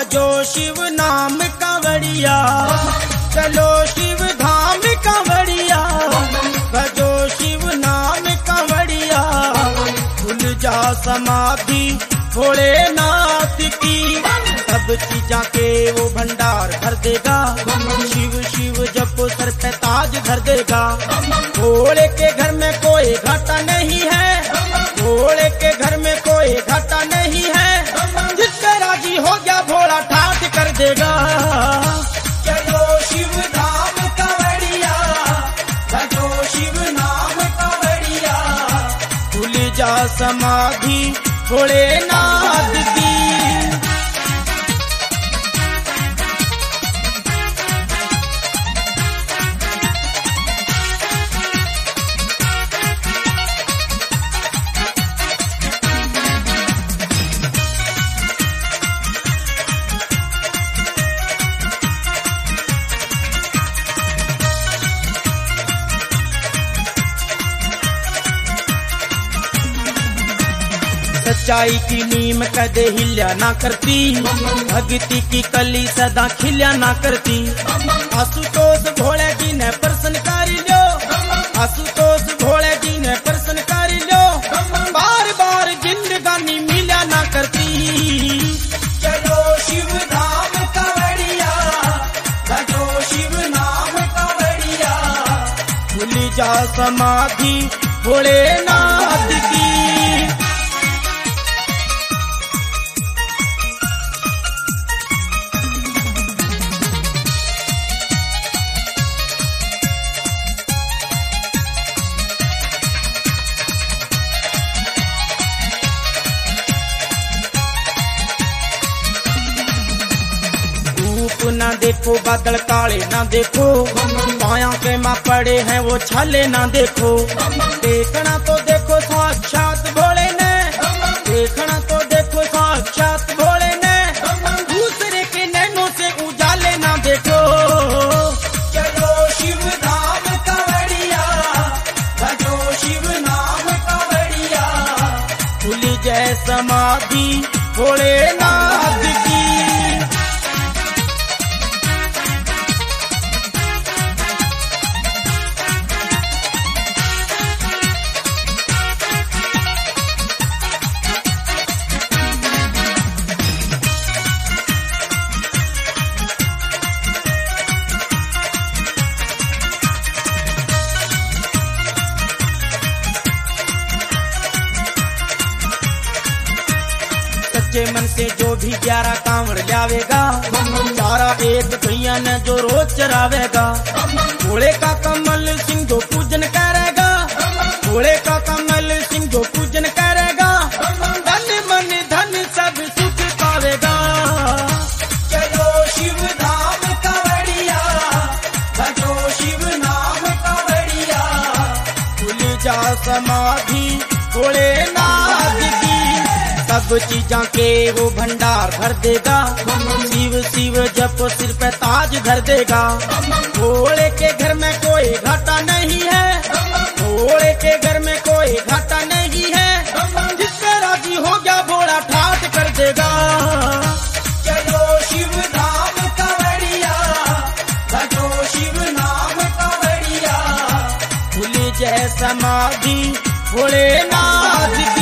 भजो शिव नाम कांवड़िया, चलो शिव धाम कांवड़िया, भजो शिव नाम कांवड़िया। खुल जा समाधि भोलेनाथ की, सब चीजा के वो भंडार भर देगा। शिव शिव जपो सर पे ताज धर देगा। भोले के घर में कोई घाटा नहीं है, भोले के घर में कोई घाटा नहीं है। जिसका राजी हो गया भोला ठाट कर देगा। चलो शिव धाम कांवड़िया, भजो शिव नाम कांवड़िया। खुल जा समाधि भोलेनाथ की। सच्चाई की नीम कदे हिल्या ना करती, भक्ति की कली सदा खिल्या ना करती। आशुतोष भोले जी ने प्रसन्न कर लो, आशुतोष भोले जी ने प्रसन्न कर लो। बार बार जिंदगानी मिल्या ना करती। चलो शिव धाम कांवड़िया, भजो शिव नाम कांवड़िया। खुल जा समाधि भोलेनाथ की। ना देखो बादल काले ना देखो, पाया के माँ पड़े हैं वो छाले ना देखो। देखना तो देखो साक्षात भोले ने, देखना तो देखो साक्षात भोले ने। दूसरे के नैनों से उजाले ना देखो। चलो शिव धाम कांवड़िया, भजो शिव नाम कांवड़िया। खुल जाए समाधि भोलेनाथ की। सच्चे मन से जो भी 11 कांवड़ लावेगा, सारा एक भैया ने जो रोज चरावेगा। भोले का कमल सिंह जो पूजन करेगा, भोले का कमल सिंह जो पूजन करेगा। धन मन धन सब सुख पावेगा। चलो शिव धाम कांवड़िया, भजो शिव नाम कांवड़िया। खुल जा समाधि भोलेनाथ की। सब चीजा के वो भंडार भर देगा। शिव शिव जप सिर पे ताज धर देगा। भोले के घर में कोई घाटा नहीं है, भोले के घर में कोई घाटा नहीं है। जिसका राजी हो गया भोला ठाट कर देगा। चलो शिव धाम कांवड़िया, भजो शिव नाम कांवड़िया। खुल जाए समाधि भोलेनाथ।